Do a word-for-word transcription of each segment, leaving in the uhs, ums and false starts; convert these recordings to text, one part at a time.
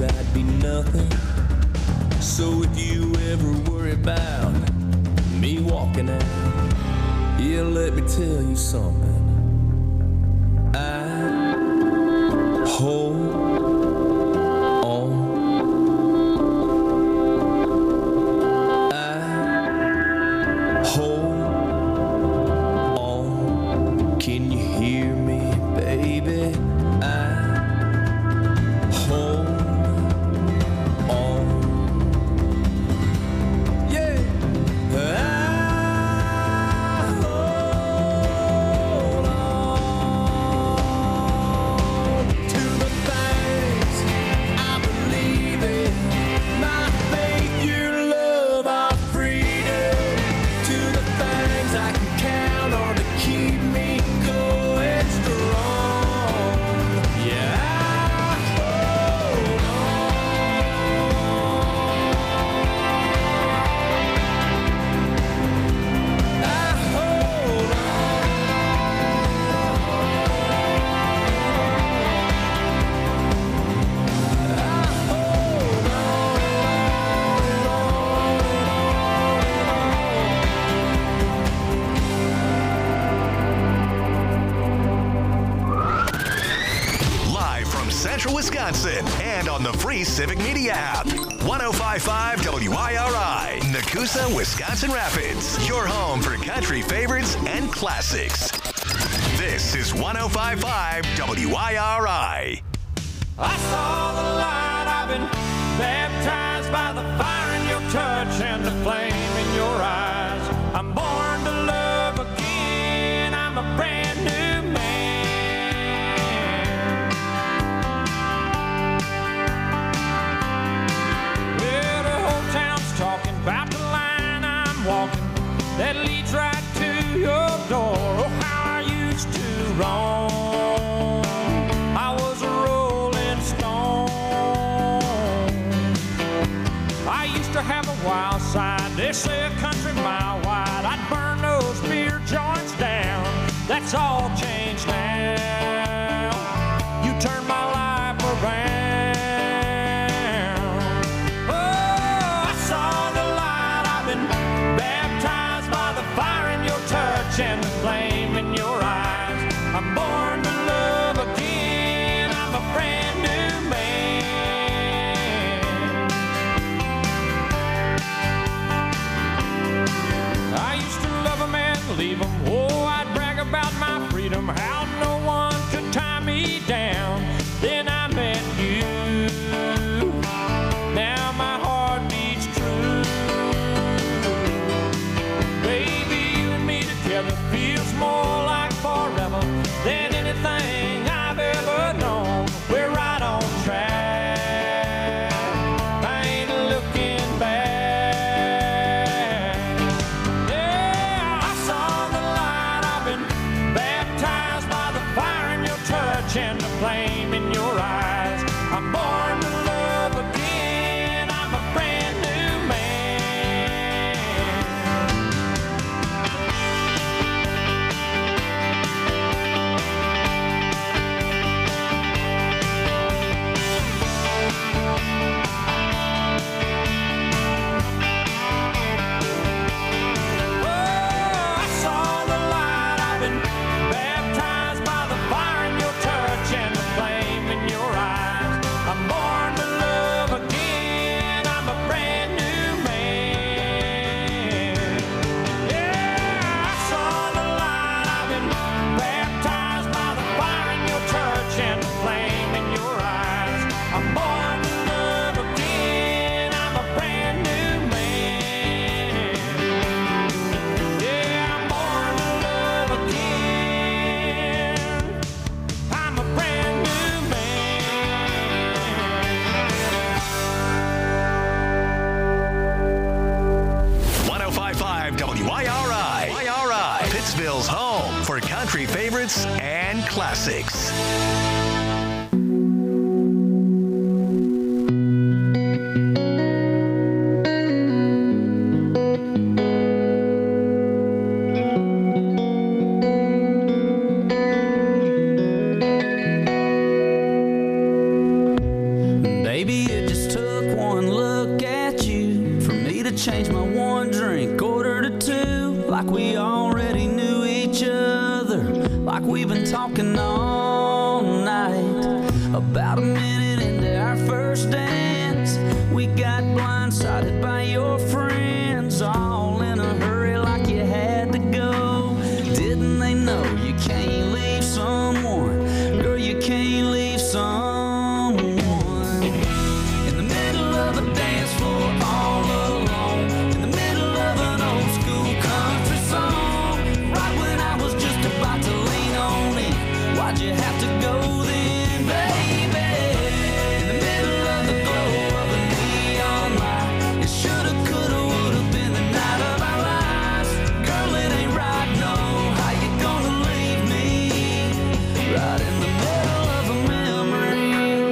I'd be nothing. So if you ever worry about me walking out, yeah, let me tell you something. I hold on. I hold on. Can you hear me, baby? I hold on. Yeah. I hold on to the things I believe in. My faith, your love, our freedom. To the things I can count on to keep me going strong. Yeah, I hold on. I hold on. Live from Central Wisconsin and on the free Civic Media app. one oh five point five W I R I, Nakusa, Wisconsin Rapids. Your home for country favorites and classics. This is one oh five point five W I R I. I saw the light, I've been baptized by the fire in your touch and the flame in your eyes. I'm born to love again, I'm a brand new man. Well, the whole town's talking about the line I'm walking that leads right to your door. Oh, how I used to roam. I was a rolling stone. I used to have a wild side. They say a country mile wide. I'd burn those beer joints down. That's all changed now. You turned my life around. Oh, I saw the light. I've been baptized by the fire in your touch and the flame in your eyes. I'm born to love again. I'm a brand new man. I used to love a man, leave him. Oh, I'd brag about my freedom, how no one could tie me down. Then I met you. Now my heart beats true. Baby, you and me together feels more like forever than anything I've ever known. We're right on track. I ain't looking back. Yeah, I saw the light. I've been baptized by the fire in your touch and the flame in your eyes. I'm born to love again. I'm a brand new man. Oh, I saw the light. I've been baptized by the fire in your touch and the flame in your eyes. I'm born to love again. I'm a brand new man. Yeah, I saw the light. I've been baptized by the fire in your touch and the flame in your eyes. I'm born to love again. I'm a brand new man. Yeah, I'm born to love again. I'm a brand new man. one oh five point five W I R I. I R I, Pittsville's home for country favorites and classics. Baby, it About a minute into our first dance, we got blindsided by your friends, all in a hurry like you had to go. Didn't they know you can't leave someone? Girl, you can't leave someone in the middle of a dance floor all alone, in the middle of an old school country song, right when I was just about to lean on it. Why'd you have to go then, baby? In the middle of the glow of a neon light, it shoulda, coulda, woulda been the night of our lives. Girl, it ain't right, no. How you gonna leave me right in the middle of a memory?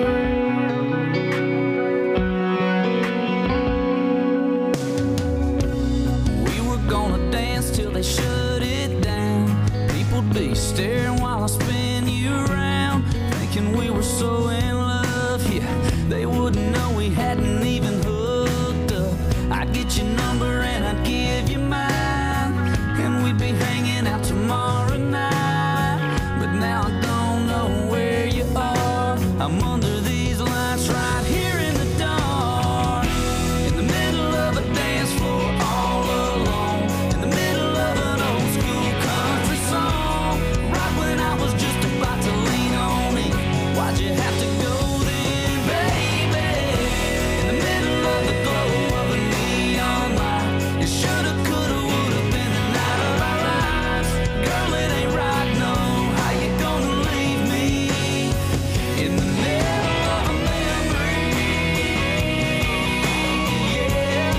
We were gonna dance till they shut it down. People'd be staring while I spin you around, thinking we were so in love. Yeah, they wouldn't know we hadn't even hooked up. I'd get your number and I'd give you mine, and we'd be hanging out tomorrow night. But now I don't know where you are. I'm under these lights right here in the dark, in the middle of a dance floor all alone, in the middle of an old school country song, right when I was just about to lean on it. Why'd you have to go then, baby? In the middle of the glow of a neon light, it shoulda, coulda, woulda been the night of our lives. Girl, it ain't right, no. How you gonna leave me in the middle of a memory? Yeah.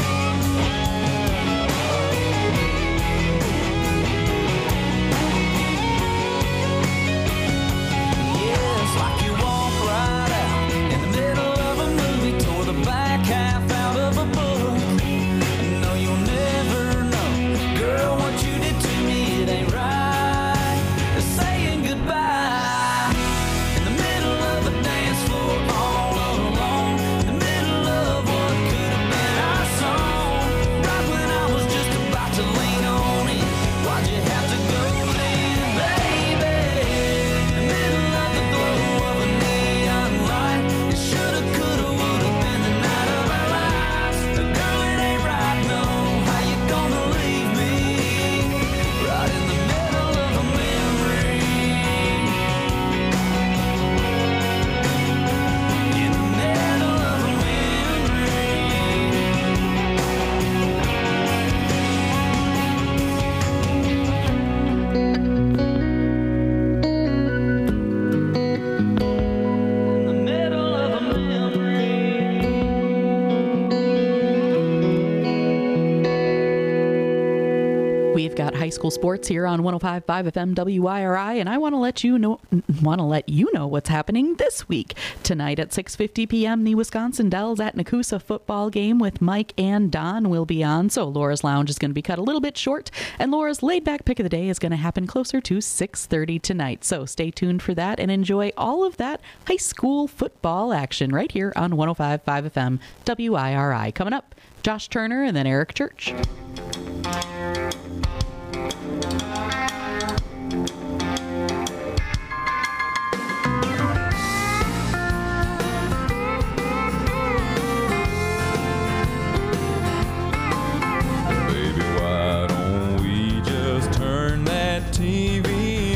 Yeah, it's like you walk right out in the middle of a movie, tore the back half out of a book. No, you'll never know, girl, what you did to me, it ain't right. It's saying goodbye in the middle of a dance floor all alone, in the middle of what could have been our song, right when I was just about to lean on it. Why'd you have to go then, baby? In the middle of the glow of a neon light, it shoulda, coulda, woulda been the night of our lives. Girl, it ain't right, no. How you gonna leave me right in the middle of a memory? In the middle of a memory. In the middle of a memory. We've got high school sports here on one oh five point five F M W I R I, and I want to let you know want to let you know what's happening this week. Tonight at six fifty p.m., the Wisconsin Dells at Nakusa football game with Mike and Don will be on, so Laura's Lounge is going to be cut a little bit short, and Laura's laid-back pick of the day is going to happen closer to six thirty tonight. So stay tuned for that and enjoy all of that high school football action right here on one oh five point five F M W I R I. Coming up, Josh Turner and then Eric Church. Baby, why don't we just turn that T V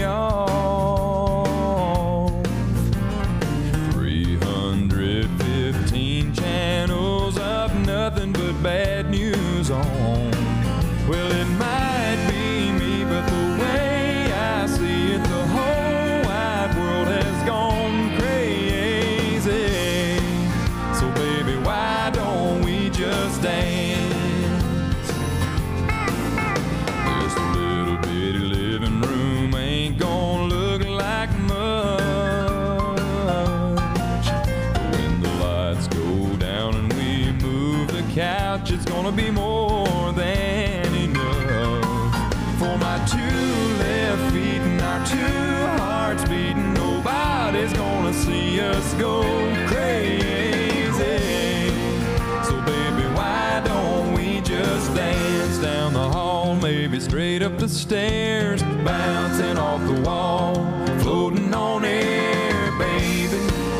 off? three hundred fifteen channels of nothing but bad news on. Well, it might be me, but the way I see it, the whole wide world has gone crazy. So baby, why don't we just dance? This little bitty living room ain't gonna look like much. When the lights go down and we move the couch, it's gonna be more than for my two left feet and our two hearts beating. Nobody's gonna see us go crazy. So baby, why don't we just dance down the hall, maybe straight up the stairs, bouncing off the wall, floating on air, baby.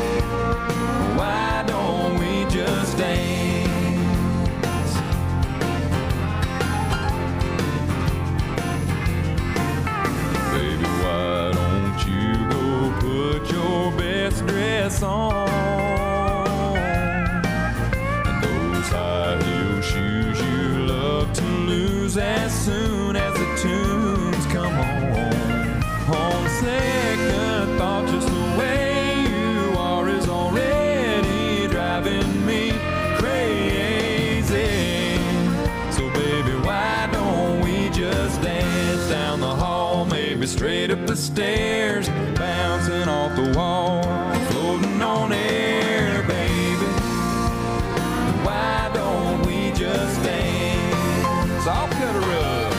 the wall, floating on air, baby. Why don't we just dance? I'll cut a rug.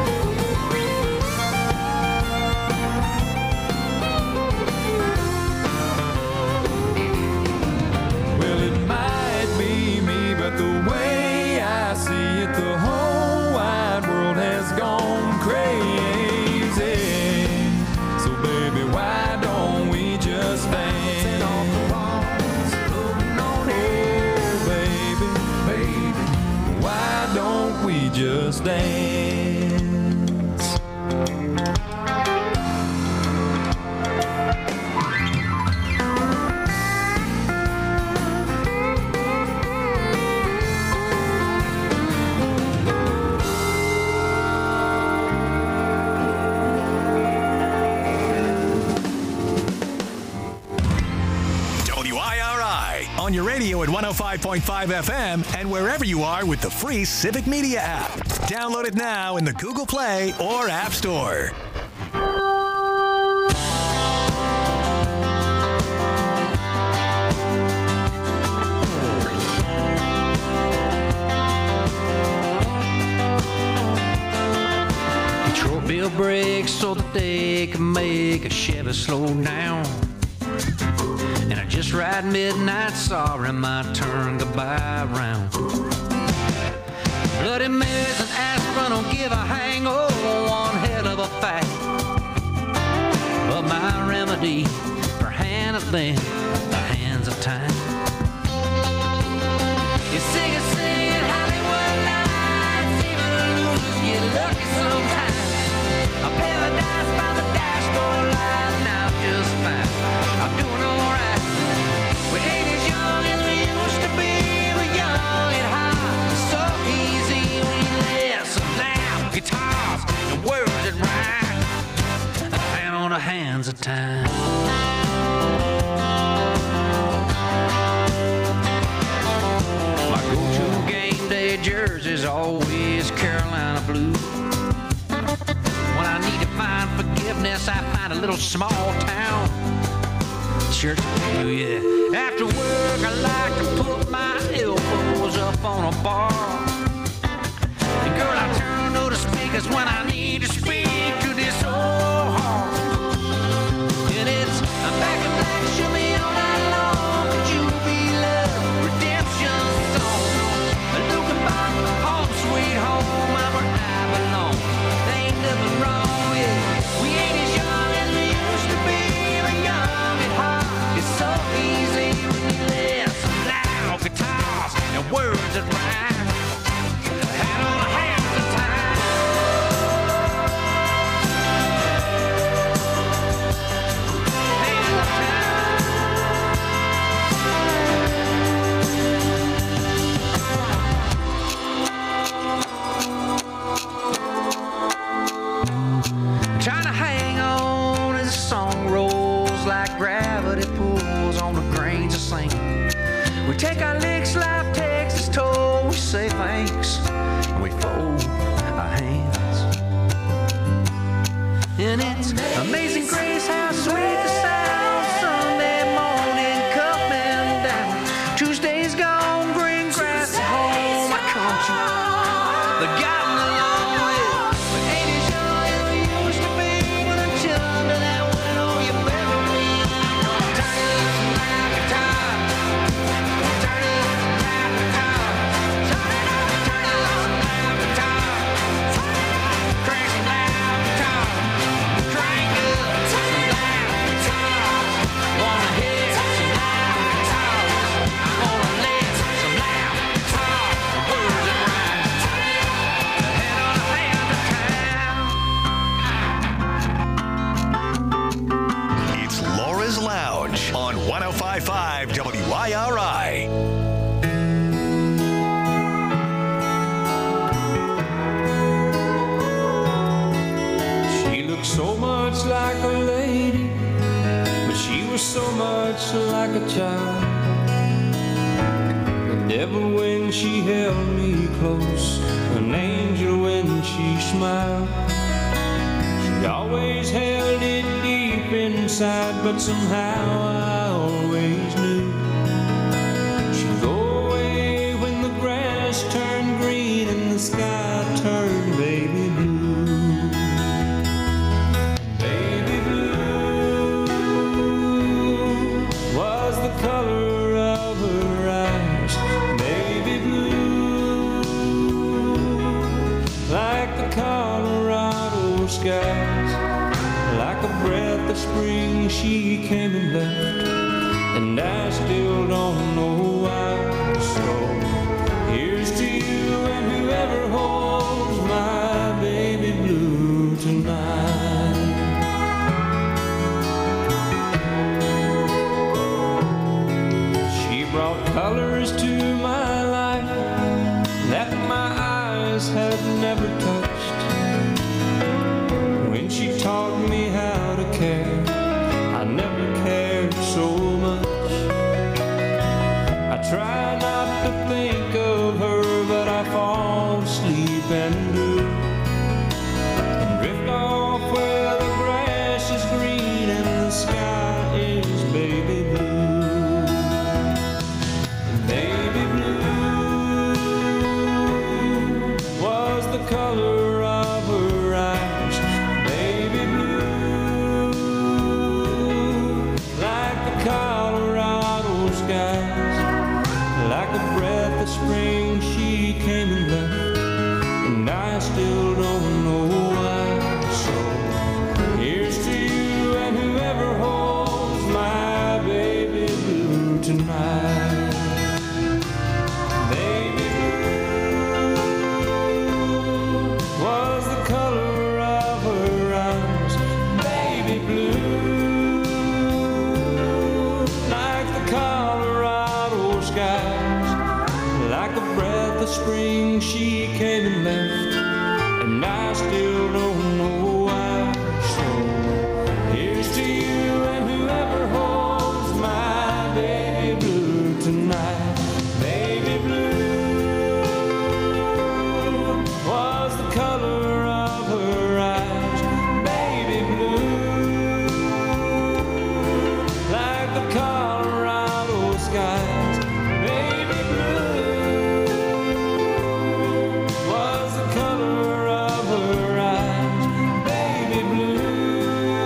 Well, it might be me, but the way I see it, the whole wide world has gone crazy. So, baby, why don't we just dance off the walls, floating on air, baby, baby? Why don't we just dance? W I R I on your radio at one oh five point five F M and wherever you are with the free Civic Media app. Download it now in the Google Play or App Store. Detroit bill brakes so that they can make a Chevy slow down. And I just ride midnight, sorry my turn goodbye round. Bloody Marys and aspirin don't give a hang, oh, one hell of a fact. But my remedy for handling the hands of time. You sing it, sing it, Hollywood nights, even the losers get lucky sometimes. A paradise by the dashboard light, now just fine. I'm doing alright. We ain't as young as we used to be. We're young and high, so easy. We listen loud guitars and words that rhyme. A hand on the hands of time. My go-to game day jersey's always Carolina blue. When I need to find forgiveness, I find a little small town church blue, yeah. After work, I like to put my elbows up on a bar. And girl, I turn to the speakers when I need to speak to this old heart. And it's a back in black, show me all night long. Could you be love, redemption song? Looking back, home sweet home, I'm where I belong. There ain't nothing wrong, yeah. We ain't as young as we used to be. We're young and hot. It's so easy when you listen loud guitars and words that rhyme. Hand on the hands of time. Hands of time. Trying to hang on as the song rolls like gravity pulls on the grains of sand. We take our licks, life takes its toll. We say thanks and we fold our hands. And it's amazing grace how sweet the sound. Sunday morning coming down. Tuesday's gone, green grass at home. I come to the garden along with. But ain't as young as we used to be. But until under that window, you better be. Turn it up some loud guitar. Turn it up some loud guitar. Turn it up, turn it up some loud guitar. Crank some loud guitar. Crank up some loud guitars. Wanna hear some loud guitars. I wanna let some loud guitars. Words that rhyme. The head on the hand of time. It's Laura's Lounge on one oh five point five W I R I. She looked so much like a lady, but she was so much like a child. The devil when she held me close, an angel when she smiled. She always held it deep inside, but somehow I always knew she'd go away when the grass turned green and the sky turned baby blue. Baby blue was the color of her eyes. Baby blue, like the Colorado skies. Like a breath of spring she came and left, and I still don't know why. So here's to you and whoever holds my baby blue tonight. She brought colors to my life that my eyes had never touched. When she taught me how to care, I never cared so much. I try not to think of her, but I fall asleep and do, and drift off where the grass is green and the sky is baby blue. Baby blue was the color of her eyes. Baby blue, like the Colorado skies. Like a breath of spring she came and left, and I still don't know why. So here's to you and whoever holds my baby blue tonight. Baby blue was the color of her eyes. Baby blue, like the Colorado skies. Like a breath of spring she came and left, and I still don't know why. So here's to you and whoever holds my baby blue tonight. Baby blue was the color of her eyes. Baby blue, like the Colorado skies. Baby blue was the color of her eyes. Baby blue,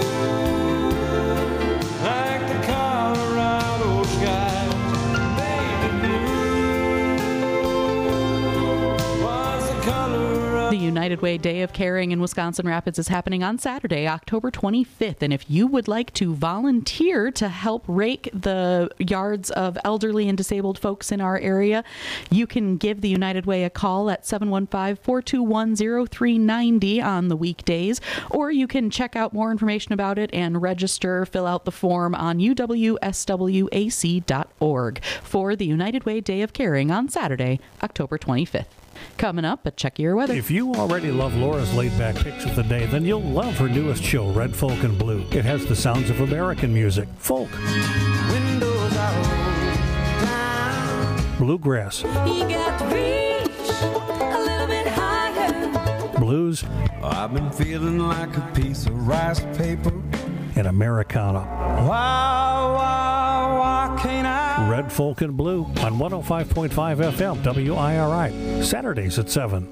like the Colorado skies. Baby blue was the color of The United Way Day of Caring in Wisconsin Rapids is happening on Saturday, October twenty-fifth. And if you would like to volunteer to help rake the yards of elderly and disabled folks in our area, you can give the United Way a call at seven one five, four two one, zero three nine zero on the weekdays, or you can check out more information about it and register, fill out the form on U W S W A C dot org for the United Way Day of Caring on Saturday, October twenty-fifth. Coming up, but check your weather. If you already love Laura's laid-back picks of the day, then you'll love her newest show, Red Folk and Blue. It has the sounds of American music, folk, Windows are down. bluegrass, You got to reach a little bit higher. blues, I've been feeling like a piece of rice paper. and Americana. Why, why, why can't I? Red Folk and Blue on one oh five point five F M W I R I, Saturdays at seven.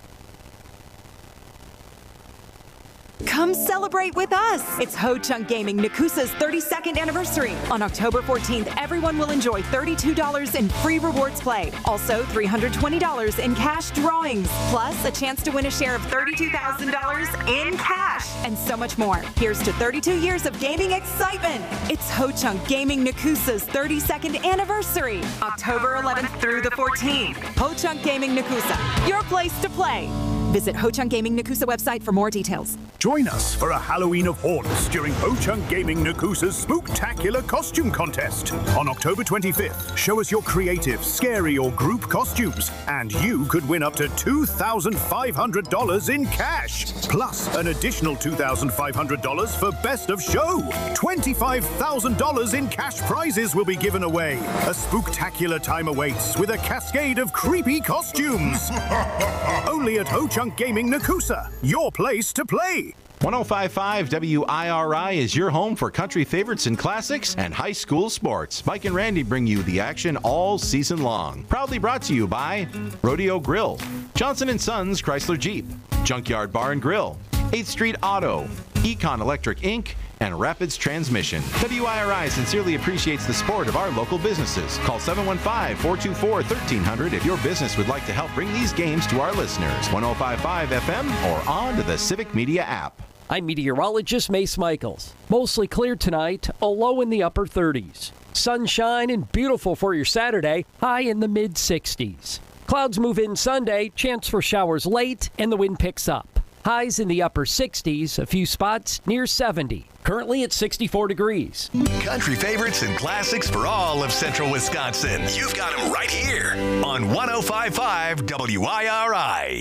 Come celebrate with us. It's Ho Chunk Gaming Nakusa's thirty-second anniversary. On October fourteenth, everyone will enjoy thirty-two dollars in free rewards play. Also, three hundred twenty dollars in cash drawings. Plus, a chance to win a share of thirty-two thousand dollars in cash. And so much more. Here's to thirty-two years of gaming excitement. It's Ho Chunk Gaming Nakusa's thirty-second anniversary. October eleventh through the fourteenth. Ho Chunk Gaming Nakusa, your place to play. Visit Ho Chunk Gaming Nakusa website for more details. Join us for a Halloween of haunts during Ho Chunk Gaming Nakusa's Spooktacular Costume Contest. On October twenty-fifth, show us your creative, scary, or group costumes, and you could win up to two thousand five hundred dollars in cash, plus an additional two thousand five hundred dollars for Best of Show. twenty-five thousand dollars in cash prizes will be given away. A spooktacular time awaits with a cascade of creepy costumes. Only at Ho Chunk Gaming Nakusa, your place to play. one oh five point five W I R I is your home for country favorites and classics and high school sports. Mike and Randy bring you the action all season long. Proudly brought to you by Rodeo Grill, Johnson and Sons Chrysler Jeep, Junkyard Bar and Grill, eighth Street Auto, Econ Electric Incorporated, and Rapids Transmission. W I R I sincerely appreciates the support of our local businesses. Call seven one five, four two four, one three zero zero if your business would like to help bring these games to our listeners. one oh five point five F M or on to the Civic Media app. I'm meteorologist Mace Michaels. Mostly clear tonight, a low in the upper thirties. Sunshine and beautiful for your Saturday, high in the mid sixties. Clouds move in Sunday, chance for showers late, and the wind picks up. Highs in the upper sixties, a few spots near seventy. Currently at sixty-four degrees. Country favorites and classics for all of central Wisconsin. You've got them right here on one oh five point five W I R I.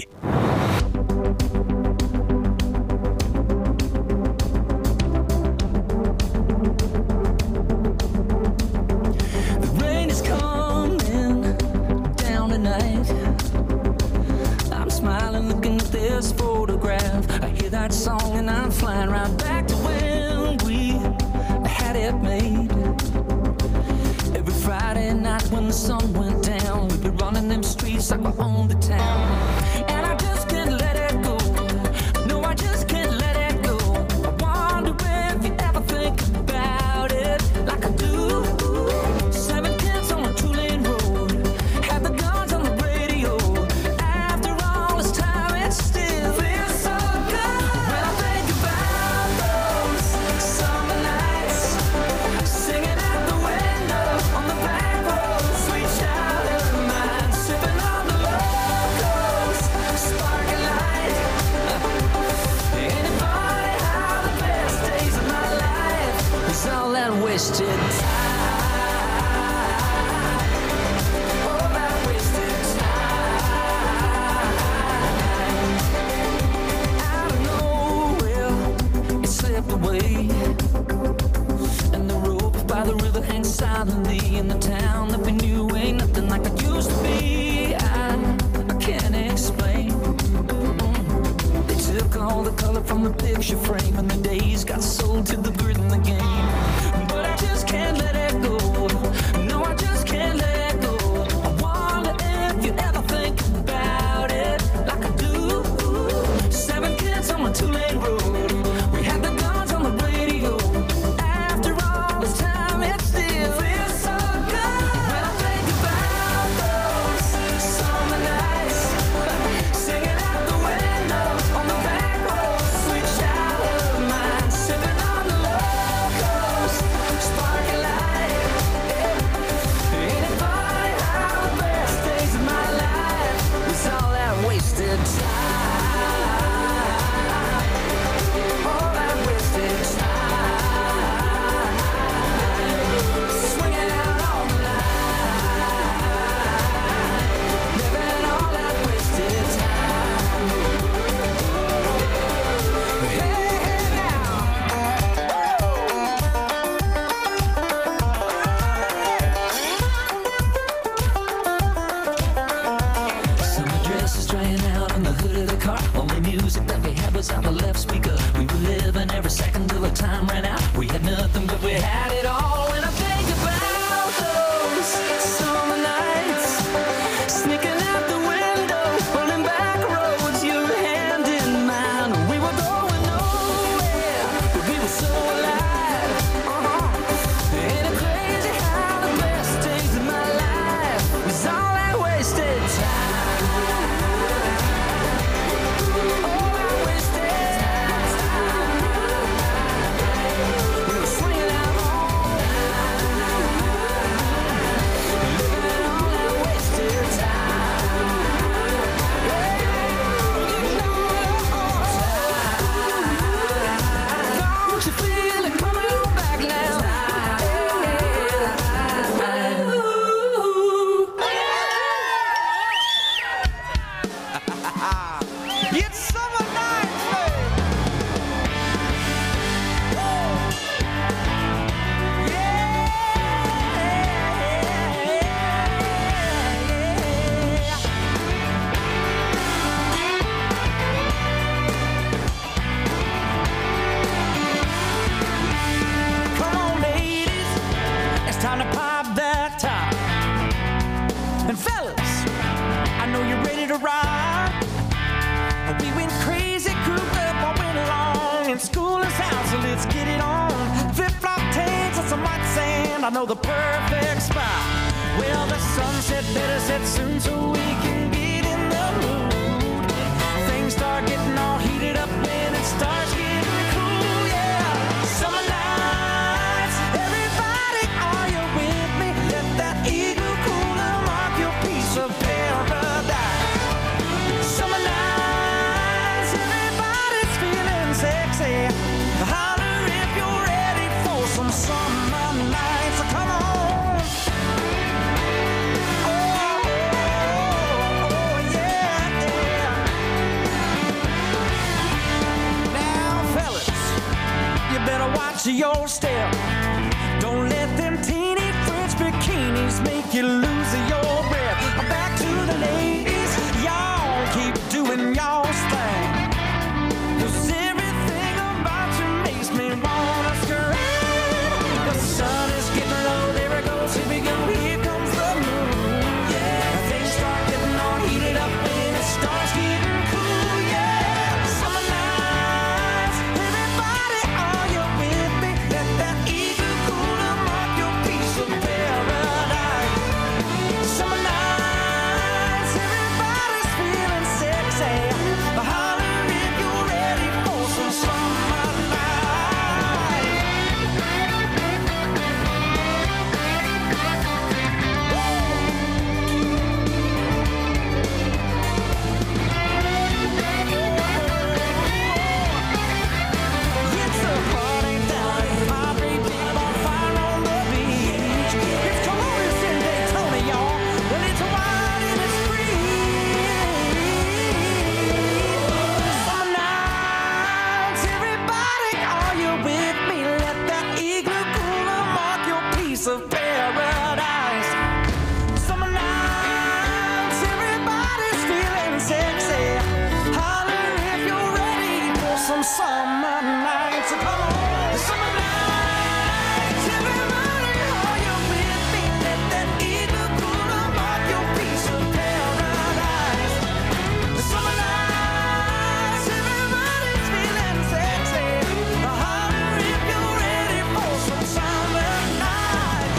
The rain is coming down tonight. I'm smiling looking at this photograph. I hear that song and I'm flying right back to when we had it made. Every Friday night when the sun went down, we'd be running them streets like we owned the town. And I just can't let it go. No, I just can't let it go. I wonder if you ever think about it like I do. Seven tenths on a two-lane road. Had the guns on the radio. After all this time, it still feels so good. When I think about those summer nights, singing out the window on the back road, sweet child of mine, sipping on the locals, sparking light. Anybody how the best days of my life is all that wasted time. All that wasted time. I don't know where it slipped away, and the rope by the river hangs silently in the town that we knew ain't nothing like it used to be. I, I can't explain. They took all the color from the picture frame, and the days got sold to the grid in the game. But I just can't let it go. No, I just can't let it go. I wonder if you ever think about it like I do. Seven kids on a two-lane road. We had the guns on the radio. After all this time, it still feels so good. When I think about those summer nights, singing out the window on the back road, sweet child of I know the perfect spot. Well, the sunset better set soon so we can get in the mood. Things start getting all heated up when it starts getting cool, yeah. Summer nights, everybody, are you with me? Let that igloo cooler mark your piece of paradise. Summer nights, everybody's feeling sexy. Holler if you're ready for some summer nights. Come on. Oh, oh, oh, yeah, yeah. Now, fellas, you better watch your step. Don't let them teeny French bikinis make you lose your breath. Back to the ladies, y'all keep doing y'all's thing. 'Cause everything about you makes me wanna scream. The sun is getting low, there it goes, here we go, here comes the moon. Yeah, things start getting all heated up when it starts getting cool. Yeah, summer nights, everybody, are you with me? Let that igloo cooler mark your piece of paradise. Summer nights, everybody's feeling sexy. Holler if you're ready for some summer night. It's a party down at Padre, big bonfire on the beach. It's glorious in Daytona, y'all. Well, it's wild and it's free. Summer nights, everybody, are you with me? Let that igloo cooler mark your piece of paradise. Summer nights, everybody's feeling sexy. Holler if you're ready for some summer nights. Come on. Summer nights, everybody, are you with me? Let that igloo cooler mark your piece of paradise. Summer nights, everybody's feeling sexy. Holler if you're ready for some summer nights.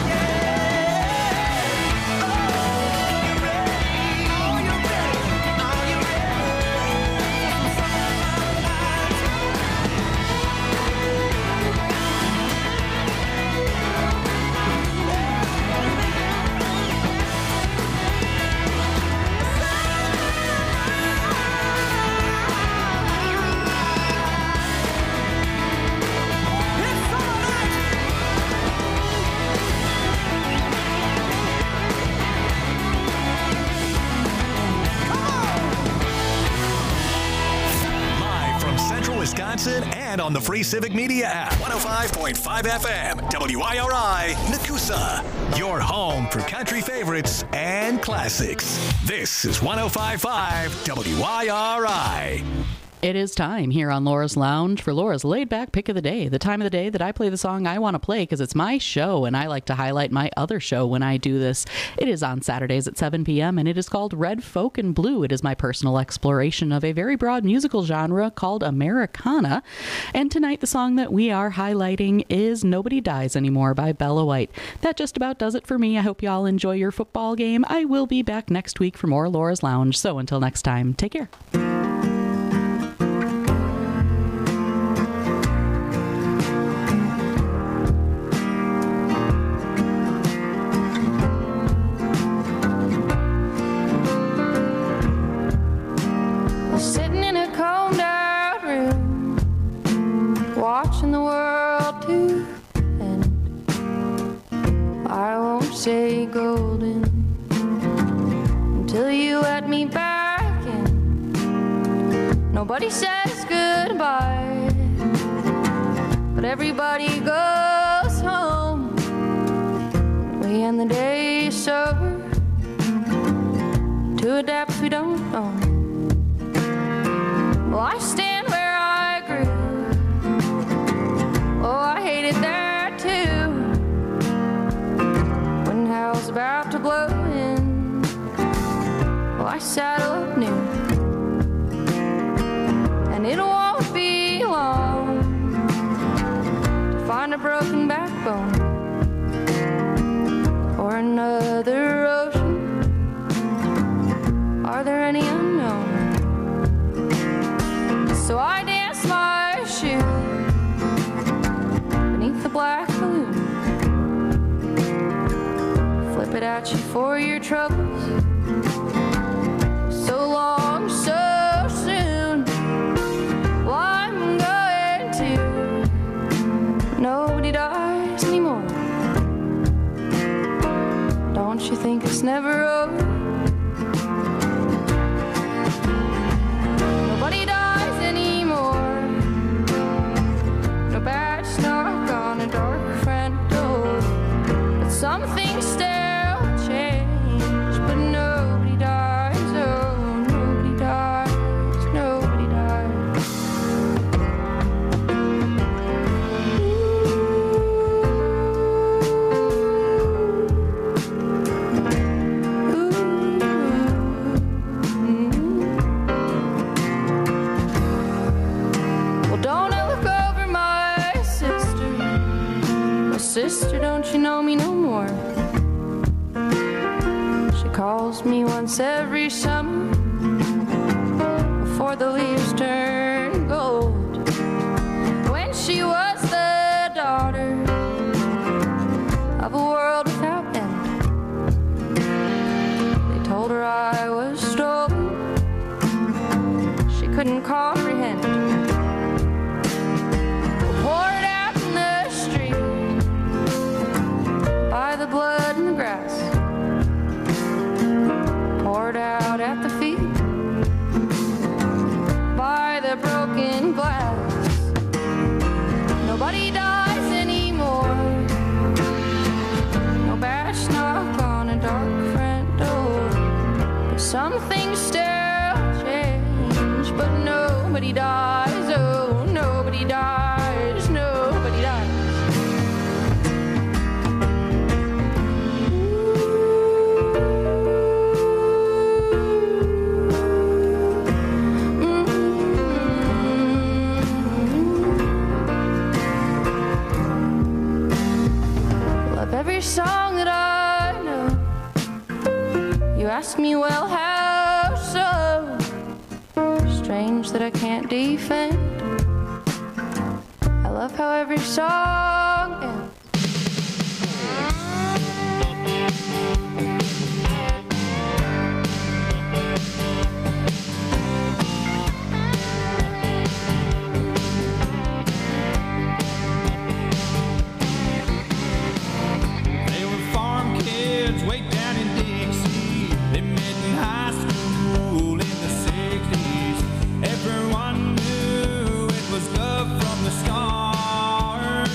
Yeah. Oh, you ready? Are you ready? Are you ready for some summer nights? It's summer nights. Live from Central Wisconsin and on the free Civic Media app. one oh five point five F M, W I R I, Nakusa. Your home for country favorites and classics. This is one oh five point five W I R I. It is time here on Laura's Lounge for Laura's laid back pick of the day. The time of the day that I play the song I want to play because it's my show and I like to highlight my other show when I do this. It is on Saturdays at seven p.m. and it is called Red Folk and Blue. It is my personal exploration of a very broad musical genre called Americana. And tonight the song that we are highlighting is Nobody Dies Anymore by Bella White. That just about does it for me. I hope you all enjoy your football game. I will be back next week for more Laura's Lounge. So until next time, take care. Sitting in a cold out room, watching the world to end. I won't say golden until you let me back in. Nobody says goodbye, but everybody goes home. We end the day sober to a depth we don't know. Well, I stand where I grew. Oh, I hated there too. When hell's about to blow in, well, I saddle up new. And it won't be long to find a broken backbone. at you for your troubles. So long, so soon. Well, I'm going to. Nobody dies anymore. Don't you think it's never over? Nobody dies anymore. No bad knock on a dark front door. But some things still change. But nobody dies. Oh, nobody dies. Nobody dies. Well, don't I look over my sister? My sister, don't you know me no more? She calls me once every summer before the leaves turn gold. When she was the daughter of a world without end, they told her I was stolen. She couldn't comprehend. Poured out in the street by the blood and the grass. Poured out at the feet by the broken glass. Nobody dies anymore. No bash knock on a dark front door. But some things still change. But nobody dies. Oh, nobody dies. Nobody dies. Love every song that I know. You ask me, well, how so? Strange that I can't defend. I love how every song ends. They were farm kids way down in Dixie. They met in high school in the sixties. Everyone knew it was love from the start.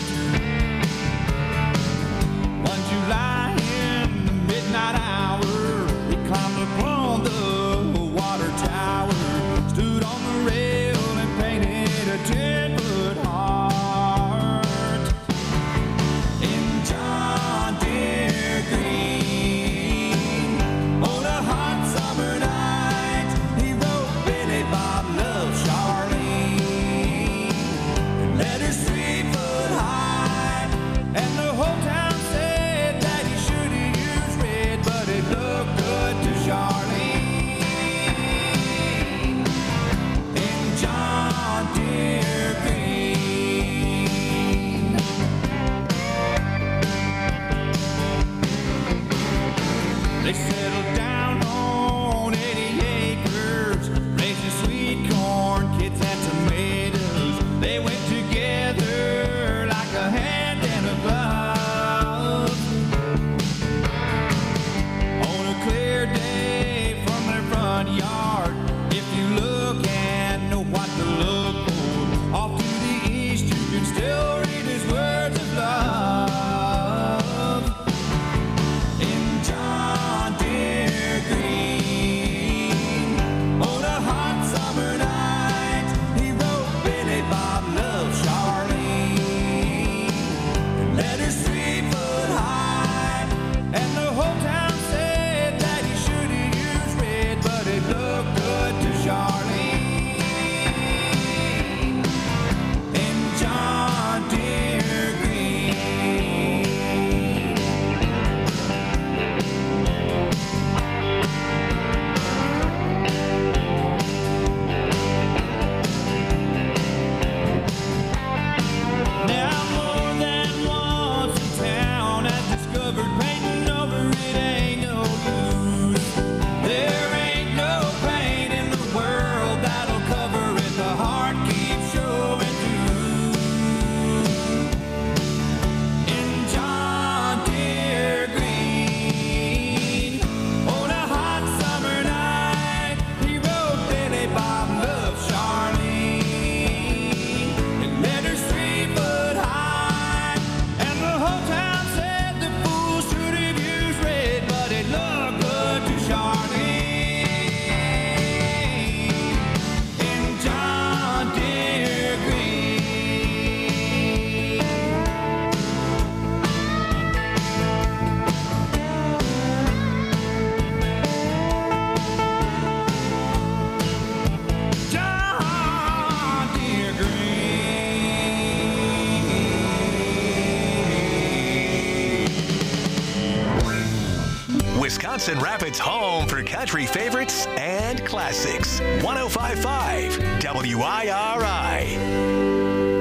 One July in the midnight hour, he climbed upon the water tower, stood on the rail and painted a ten-foot heart. In John Deere green, on a hot summer night, he wrote Billy Bob loves Charlene. Letters three foot high, and the whole town said that he should have used red, but it looked good to Charlene. In John Deere green. They settled down on eighty acres, raising sweet corn, kids and tomatoes. They went together like a hand and a glove. On a clear day from their front yard, if you look and know what to look for, off to the east you can still read his words of love. In John Deere Wisconsin Rapids' home for country favorites and classics. one oh five point five W I R I.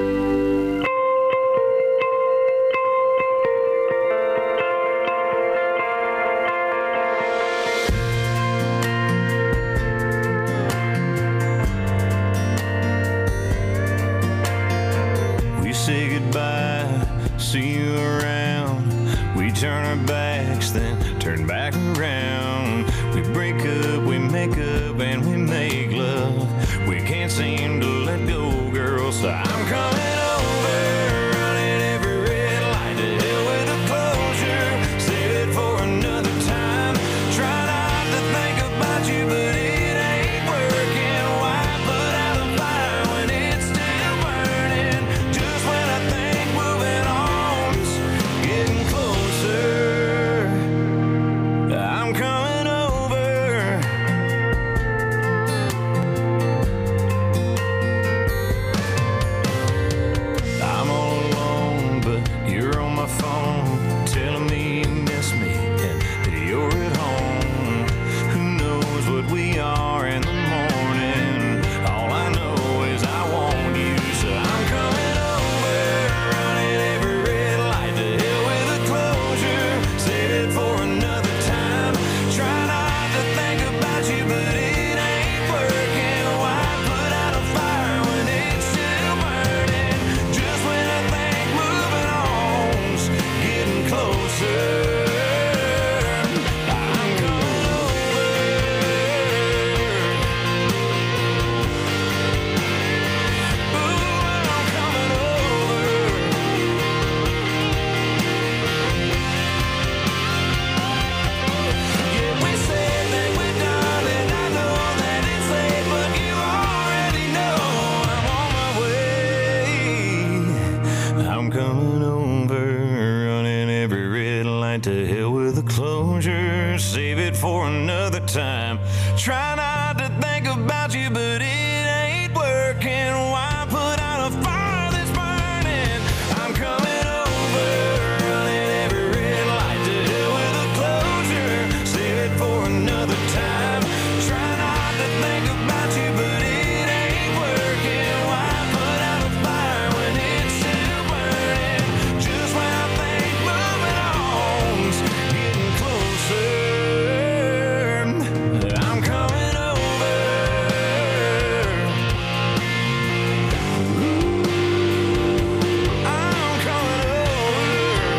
Say goodbye, see you around. We turn our backs, then turn back around. We break up, we make up, and we make love. We can't seem to let go, girl, so I'm coming over, running every red light to hell with a closure. Save it for another time. Try not to think about you, but it ain't working. Why put out a fire when it's still burning? Just when I think moving on's getting closer, I'm coming over. I'm all alone, but you're on my phone, telling me you miss me and that you're at home. Who knows what we are in the morning? All I know is I want you, so I'm coming over, running every red light to hell with a closure. Save it for another time. Try not to think about you, but it ain't working. Why put out a fire when it's still burning? Just when I think moving on's getting closer, I'm coming over. Ooh, I'm coming over. Yeah, we said that we're done, and I know that it's late, but you already know I'm on my way. I'm coming over, running every red light to hell with a closure. Save it for another time. Try not to think about you, but it ain't working. Why put out a fire that's burning? I'm coming over, running every red light to hell with a closure. Save it for another time. Try not to think about you, but it ain't working. Why put out a fire when it's still burning? Just when I think moving on's getting closer, I'm coming over. Ooh, I'm coming over.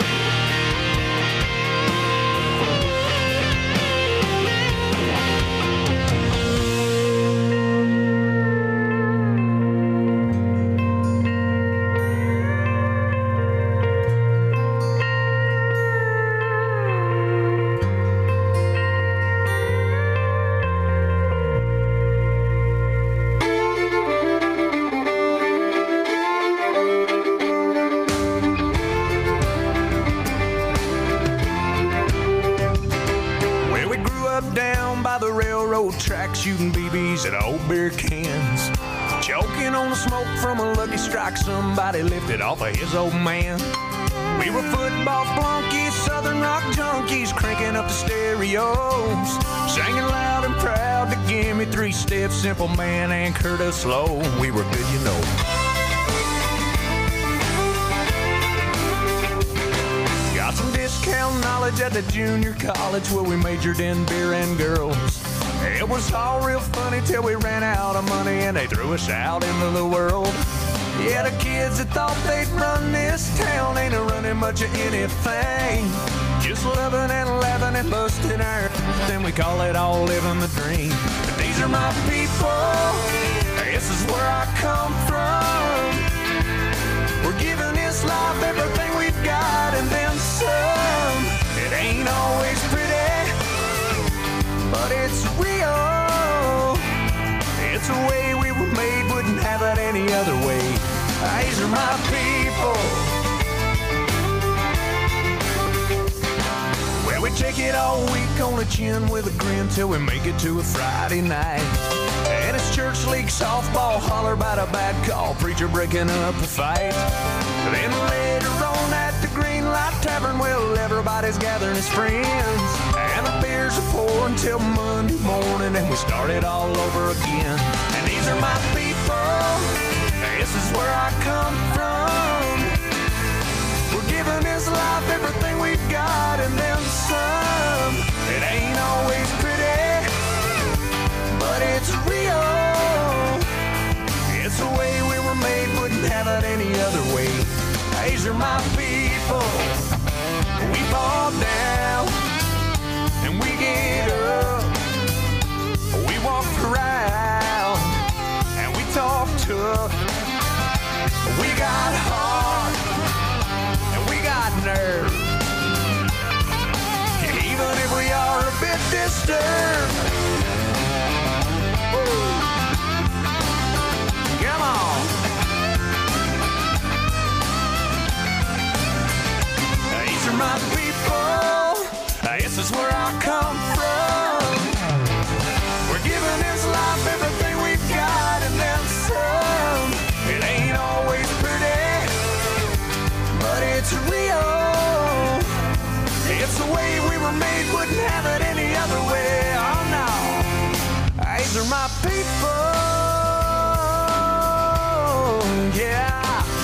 Well, we grew up down by the railroad track, shooting B Bs at old beer cans, choking on the smoke from a Lucky Strike somebody lifted off of his old man. We were football flunkies, southern rock junkies, cranking up the stereos, singing loud and proud to give me three steps, Simple Man and Curtis Slow. We were good, you know. Got some discount knowledge at the junior college where we majored in beer and girls. It was all real funny till we ran out of money and they threw us out into the world. Yeah, the kids that thought they'd run this town ain't a running much of anything. Just loving and laughing and busting our then we call it all living the dream. But these are my people, this is where I come from. We're giving this life everything we've got and then some. It ain't always pretty, but it's real. It's a way we were made, wouldn't have it any other way. These are my people. Well, we take it all week on the chin with a grin till we make it to a Friday night. And it's church league softball, holler about a bad call, preacher breaking up a fight. Then later on at the Green Light Tavern, well, everybody's gathering as friends. And the beer's tears are pouring till Monday morning, and we start it all over again. And these are my people, this is where I come from. We're giving this life everything we've got and then some. It ain't always pretty, but it's real. It's the way we were made, wouldn't have it any other way. These are my people. We fall down and we get up. We walk around and we talk tough. We got heart and we got nerve. Even if we are a bit disturbed. Woo. Come on. These are my people. This is where I come from. We're giving this life everything we've got and then some. It ain't always pretty, but it's real. It's the way we were made, wouldn't have it any other way. Oh no, these are my people. Yeah.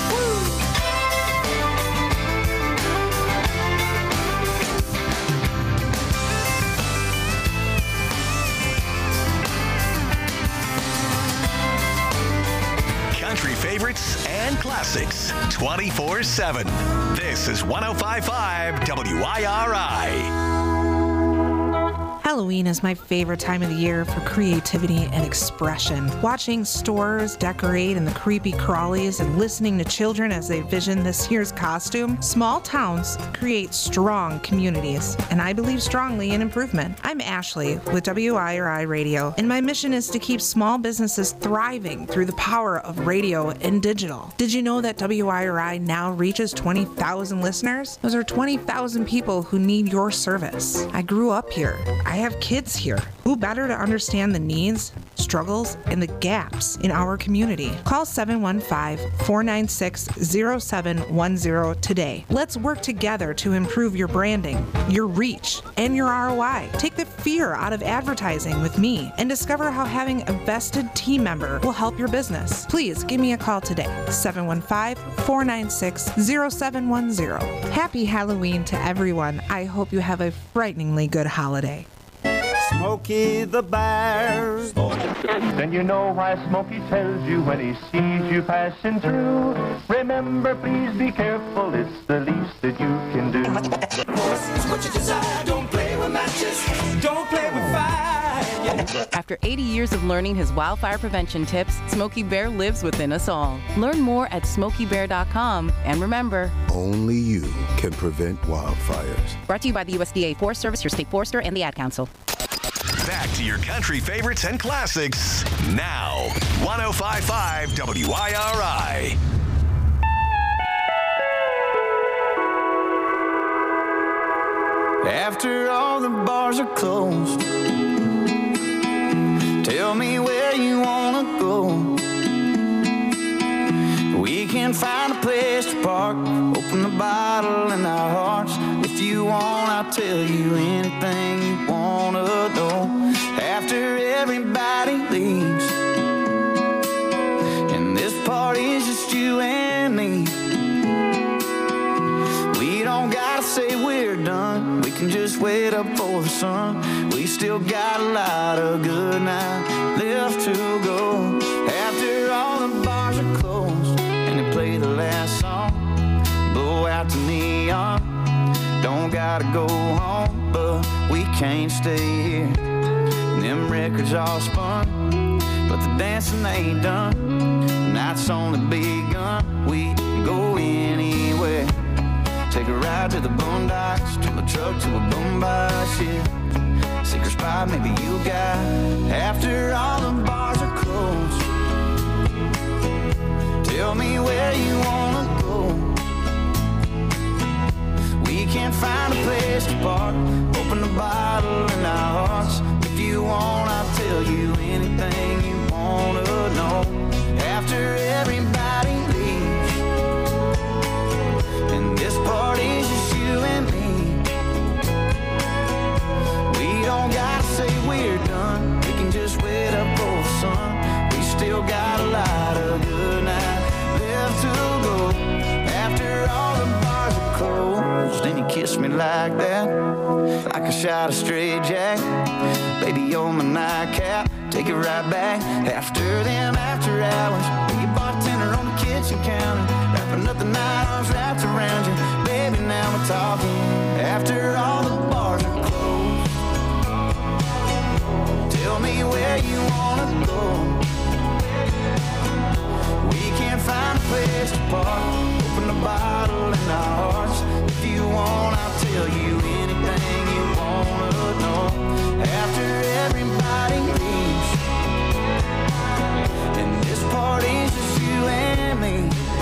Country favorites and classics twenty-four seven. This is one oh five point five W I R I. Halloween is my favorite time of the year for creativity and expression. Watching stores decorate in the creepy crawlies and listening to children as they vision this year's costume. Small towns create strong communities, and I believe strongly in improvement. I'm Ashley with W I R I Radio, and my mission is to keep small businesses thriving through the power of radio and digital. Did you know that W I R I now reaches twenty thousand listeners? Those are twenty thousand people who need your service. I grew up here. I have kids here. Who better to understand the needs, struggles, and the gaps in our community? Call seven one five, four nine six, zero seven one zero today. Let's work together to improve your branding, your reach, and your R O I. Take the fear out of advertising with me and discover how having a vested team member will help your business. Please give me a call today, seven one five, four nine six, zero seven one zero. Happy Halloween to everyone. I hope you have a frighteningly good holiday. Smokey the Bear. Then you know why Smokey tells you when he sees you passing through. Remember, please be careful, it's the least that you can do. It's what you desire, don't play with matches, don't play with fire. After eighty years of learning his wildfire prevention tips, Smokey Bear lives within us all. Learn more at smokey bear dot com, and remember, only you can prevent wildfires. Brought to you by the U S D A Forest Service, your state forester, and the Ad Council. Back to your country favorites and classics now. one oh five point five W I R I. After all the bars are closed, tell me where you wanna go. We can find a place to park, open the bottle in our hearts. If you want, I'll tell you anything you wanna know. After everybody leaves, and this party's just you and me, we don't gotta say we're done. We can just wait up for the sun. We still got a lot of good night left to go. After all the bars are closed and they play the last song, blow out the neon. Don't gotta go home, but we can't stay here. And them records all spun, but the dancing ain't done. Night's only begun. We can go anywhere. Take a ride to the boondocks, to the truck, to a boombox, yeah. Secret spot maybe you got. After all the bars are closed, tell me where you wanna go. We can't find a place to park, open the bottle in our hearts. If you want, I'll tell you anything you wanna know. After everybody leaves, and this party's just you and me, we don't like that, like a shot of straight jack. Baby, you're my nightcap, take it right back. After them after hours, be a bartender on the kitchen counter, wrapping up the night, arms wrapped around you. Baby, now we're talking. After all the bars are closed, tell me where you wanna go. We can't find a place to park, open the bottle in our hearts. If you want, I'll tell you anything you wanna know. After everybody leaves, and this party's just you and me,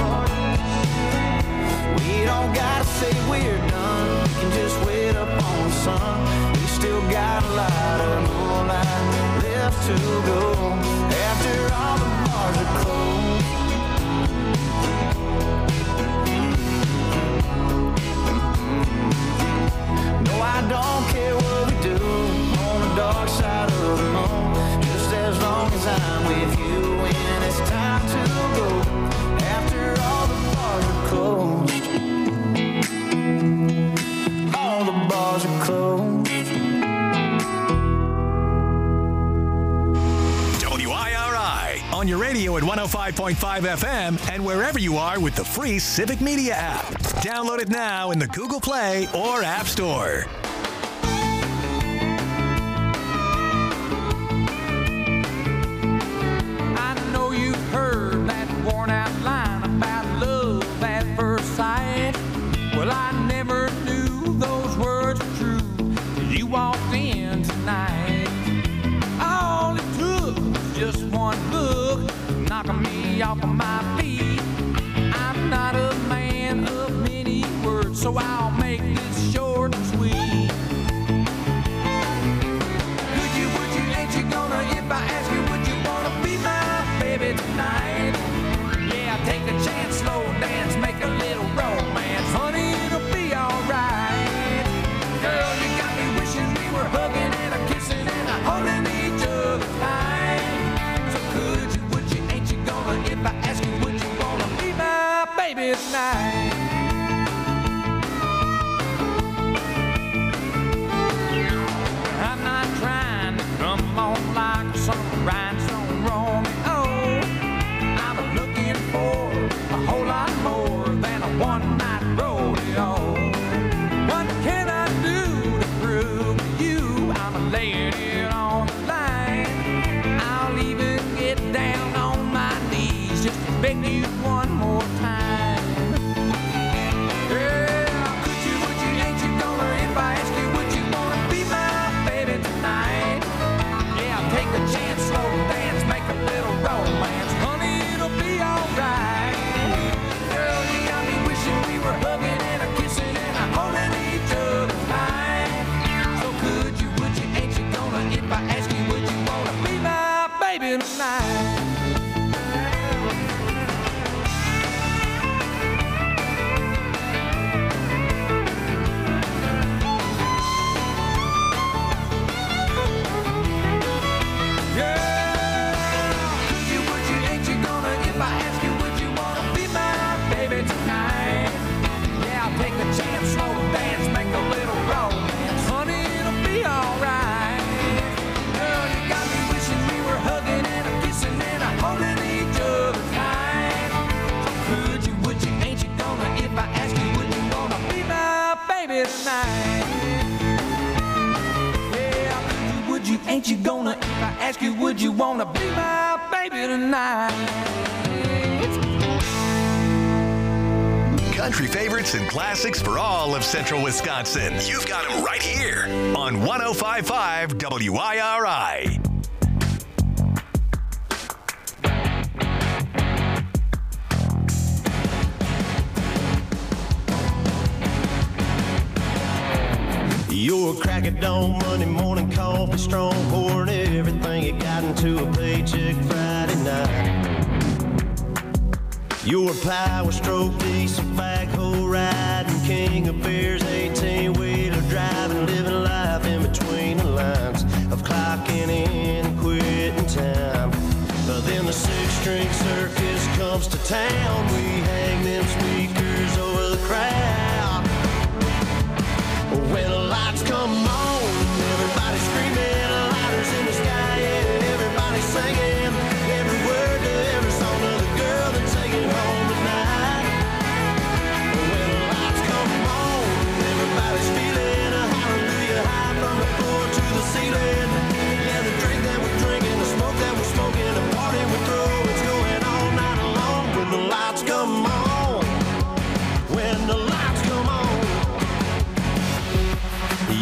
we don't gotta say we're done, we can just wait up on the sun. We still got a lot of moonlight left to go. After all the bars are closed, no, I don't care what we do on the dark side of the moon, just as long as I'm with you when it's time to go. After all the bars are closed, all the bars are closed. W I R I on your radio at one oh five point five F M and wherever you are with the free Civic Media app. Download it now in the Google Play or App Store. I know you've heard that worn out line about love at first sight. Well, I never knew those words were true till you walked in tonight. All it took was just one look, knocking me off of my feet. I'm not a man of many words, so I'll make this short and sweet. Could you, would you, ain't you gonna, if I ask you, would you wanna be my baby tonight? Yeah, take a chance, slow dance, make a little romance. Honey, it'll be alright. Girl, you got me wishing we were hugging and a kissing and a holding each other tight. So could you, would you, ain't you gonna, if I ask you, would you wanna be my baby tonight? I'm not trying to come on like some rhinestone Romeo. I'm looking for a whole lot more than a one-night rodeo. What can I do to prove to you I'm laying it on the line? I'll even get down on my knees just to beg you one more time. Yeah, could you, would you, ain't you gonna, if I ask you, would you wanna be my baby tonight? Yeah, take a chance, slow dance, make a little romance. Honey, it'll be alright. Girl, you got me wishing we were hugging and a kissing and a holding each other tight. So could you, would you, ain't you gonna, if I ask you, would you wanna be my baby tonight? Chance, slow dance, make a little romance. Honey, it'll be alright. Girl, you got me wishing we were hugging and a kissing and a holding each other tight. So could you, would you, ain't you gonna, if I ask you, would you wanna be my baby tonight? Yeah, could you, would you, ain't you gonna, if I ask you, would you wanna be my baby tonight? Country favorites and classics for all of Central Wisconsin. You've got them right here on one oh five point five W I R I. You're a crack at dawn, Monday morning coffee, strong, pouring everything you got into a paycheck Friday night. You're a power stroke, diesel backhoe riding, king of beers, eighteen-wheeler driving, living life in between the lines of clocking in and quitting time. But then the six-string circus comes to town, we hang them speakers over the crowd.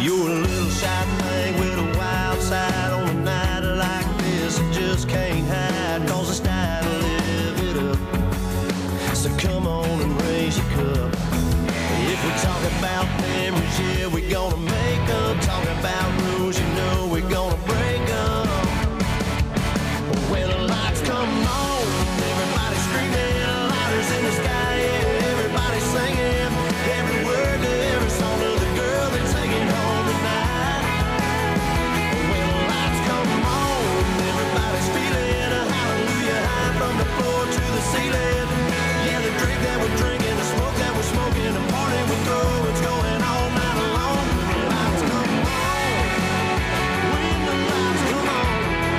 You're a little shy thing with a wild side. On a night like this, you just can't hide, cause it's time to live it up. So come on and raise your cup. If we talk about memories, yeah, we're gonna make them. Talking about rules, you know we're gonna break them. When the lights come on, everybody's screaming, lighters in the sky, yeah, everybody's singing every word to every song of the girl they're taking home tonight. When the lights come on, everybody's feeling a hallelujah high from the floor to the ceiling. Yeah, the drink that we're drinking, the smoke that we're smoking, the party we throw, it's going all night long. When the lights come on, when the lights come on.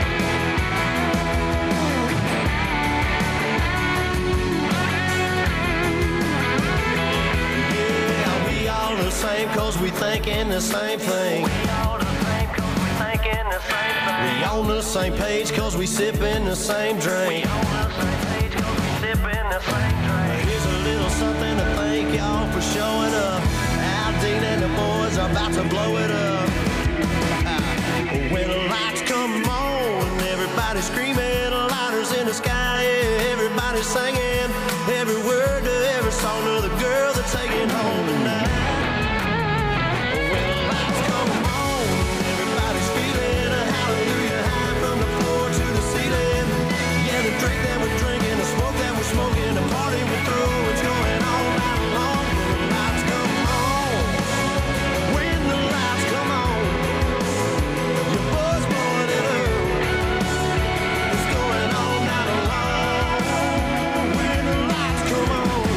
Yeah, we all the same cause we thinking the same thing. We all the same cause we thinking the same thing. We on the same page cause we sipping the same drink. We on the same page cause we sipping the same drink. Here's a little something to thank y'all for showing up. Al Dean and the boys are about to blow it up. When the lights come on, everybody's screaming, lighters in the sky, yeah, everybody's singing every word to every song of the girl they're taking home tonight. When the lights come on, everybody's feeling a hallelujah high from the floor to the ceiling. Yeah, the drink that we're drinking, the smoke that we're smoking, the party we throw, it's going all night long. When the lights come on, when the lights come on, your boys blowing it up. It's going all night long. When the lights come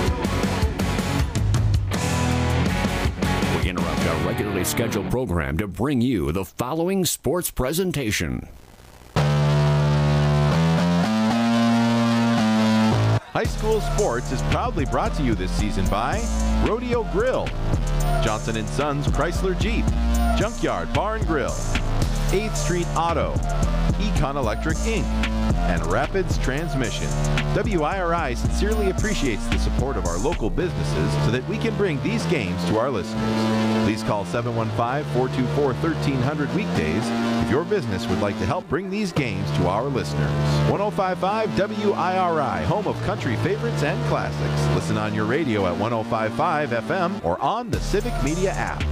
on. We interrupt our regularly scheduled program to bring you the following sports presentation. High School Sports is proudly brought to you this season by Rodeo Grill, Johnson and Sons Chrysler Jeep, Junkyard Bar and Grill, eighth Street Auto, Econ Electric Incorporated, and Rapids Transmission. W I R I sincerely appreciates the support of our local businesses so that we can bring these games to our listeners. Please call seven one five, four two four, one three zero zero weekdays if your business would like to help bring these games to our listeners. one oh five point five W I R I, home of country favorites and classics. Listen on your radio at one oh five point five F M or on the Civic Media app.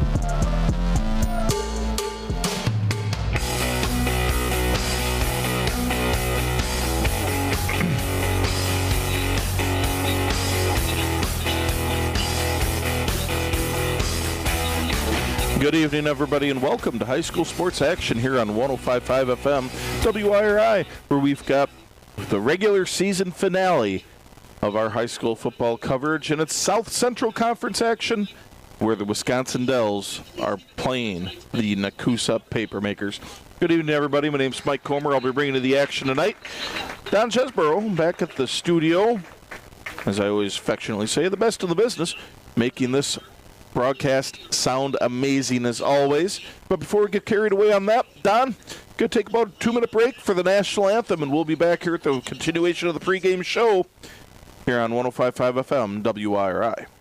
Good evening, everybody, and welcome to High School Sports Action here on one oh five point five F M W I R I, where we've got the regular season finale of our high school football coverage, and it's South Central Conference action, where the Wisconsin Dells are playing the Nakusa Papermakers. Good evening, everybody. My name's Mike Comer. I'll be bringing you the action tonight. Don Chesborough back at the studio, as I always affectionately say, the best in the business, making this broadcast sound amazing as always. But before we get carried away on that, Don, going to take about a two-minute break for the national anthem, and we'll be back here at the continuation of the pregame show here on one oh five point five F M W I R I.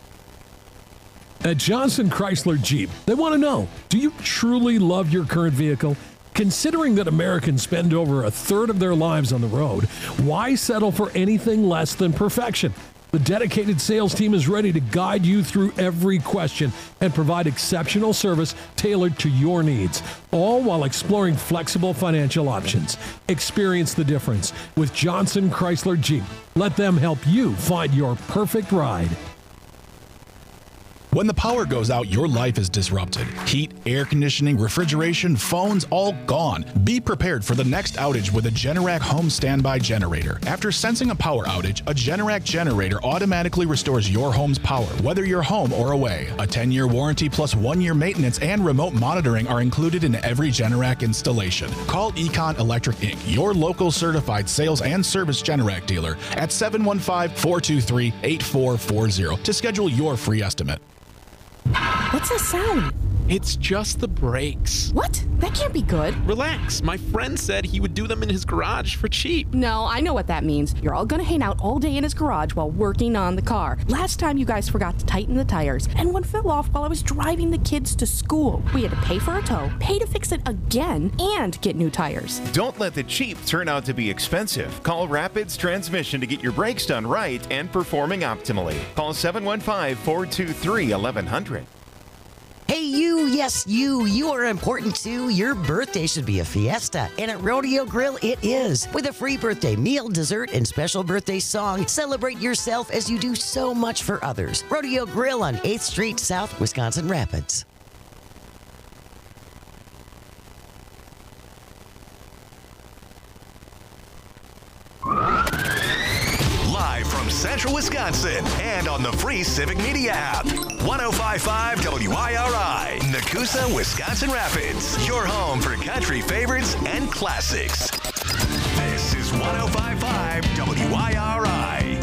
At Johnson Chrysler Jeep, they want to know, do you truly love your current vehicle? Considering that Americans spend over a third of their lives on the road, why settle for anything less than perfection? The dedicated sales team is ready to guide you through every question and provide exceptional service tailored to your needs, all while exploring flexible financial options. Experience the difference with Johnson Chrysler Jeep. Let them help you find your perfect ride. When the power goes out, your life is disrupted. Heat, air conditioning, refrigeration, phones, all gone. Be prepared for the next outage with a Generac home standby generator. After sensing a power outage, a Generac generator automatically restores your home's power, whether you're home or away. A ten-year warranty plus one-year maintenance and remote monitoring are included in every Generac installation. Call Econ Electric Incorporated, your local certified sales and service Generac dealer, at seven one five, four two three, eight four four zero to schedule your free estimate. What's that sound? It's just the brakes. What? That can't be good. Relax. My friend said he would do them in his garage for cheap. No, I know what that means. You're all gonna hang out all day in his garage while working on the car. Last time you guys forgot to tighten the tires, and one fell off while I was driving the kids to school. We had to pay for a tow, pay to fix it again, and get new tires. Don't let the cheap turn out to be expensive. Call Rapids Transmission to get your brakes done right and performing optimally. Call seven one five, four two three, eleven hundred. Hey, you, yes, you, you are important too. Your birthday should be a fiesta, and at Rodeo Grill, it is. With a free birthday meal, dessert, and special birthday song, celebrate yourself as you do so much for others. Rodeo Grill on eighth Street South, Wisconsin Rapids. Live from Central Wisconsin and on the free Civic Media app. one oh five point five W I R I, Nakusa, Wisconsin Rapids. Your home for country favorites and classics. This is one oh five point five W I R I.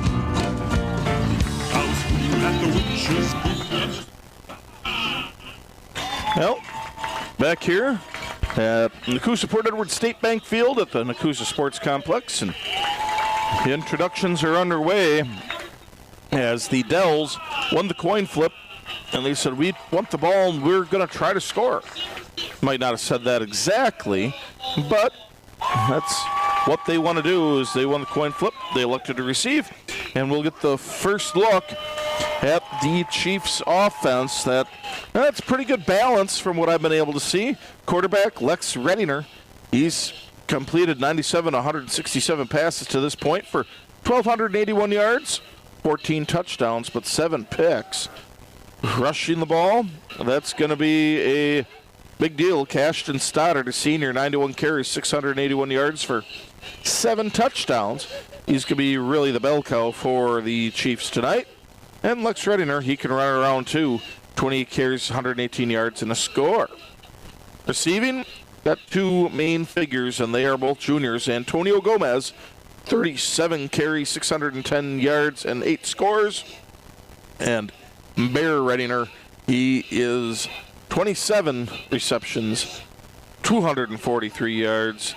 Well, back here at Nakusa Port Edward State Bank Field at the Nakusa Sports Complex, and the introductions are underway as the Dells won the coin flip, and they said, we want the ball and we're going to try to score. Might not have said that exactly, but that's what they want to do. Is they won the coin flip, they elected to receive, and we'll get the first look at the Chiefs offense. That that's pretty good balance from what I've been able to see. Quarterback Lex Redinger, he's completed ninety-seven, one hundred sixty-seven passes to this point for one thousand two hundred eighty-one yards, fourteen touchdowns, but seven picks. Rushing the ball, that's going to be a big deal. Cashton Stoddard, a senior, ninety-one carries, six hundred eighty-one yards for seven touchdowns. He's going to be really the bell cow for the Chiefs tonight. And Lex Redinger, he can run around too. twenty carries, one hundred eighteen yards, and a score. Receiving, got two main figures, and they are both juniors. Antonio Gomez, thirty-seven carries, six hundred ten yards, and eight scores. And Bear Redinger, he is twenty-seven receptions, two hundred forty-three yards,